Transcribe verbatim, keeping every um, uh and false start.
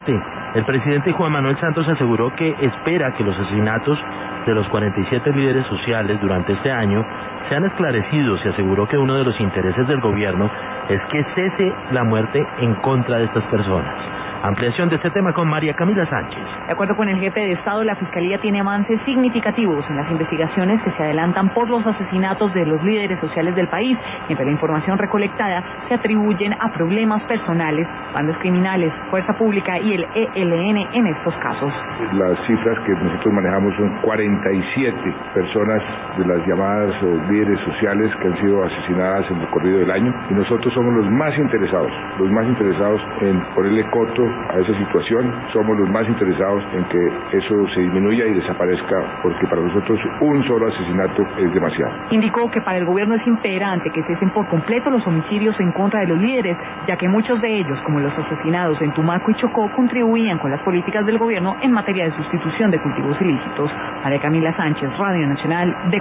Sí, el presidente Juan Manuel Santos aseguró que espera que los asesinatos de los cuarenta y siete líderes sociales durante este año sean esclarecidos y aseguró que uno de los intereses del gobierno es que cese la muerte en contra de estas personas. Ampliación de este tema con María Camila Sánchez. De acuerdo con el jefe de Estado, la Fiscalía tiene avances significativos en las investigaciones que se adelantan por los asesinatos de los líderes sociales del país, mientras la información recolectada se atribuyen a problemas personales, bandas criminales, fuerza pública y el E L N en estos casos. Las cifras que nosotros manejamos son cuarenta y siete personas de las llamadas líderes sociales que han sido asesinadas en el corrido del año, y nosotros somos los más interesados, los más interesados en ponerle coto a esa situación. Somos los más interesados en que eso se disminuya y desaparezca, porque para nosotros un solo asesinato es demasiado. Indicó que para el gobierno es imperante que cesen por completo los homicidios en contra de los líderes, ya que muchos de ellos, como los asesinados en Tumaco y Chocó, contribuían con las políticas del gobierno en materia de sustitución de cultivos ilícitos. María Camila Sánchez, Radio Nacional de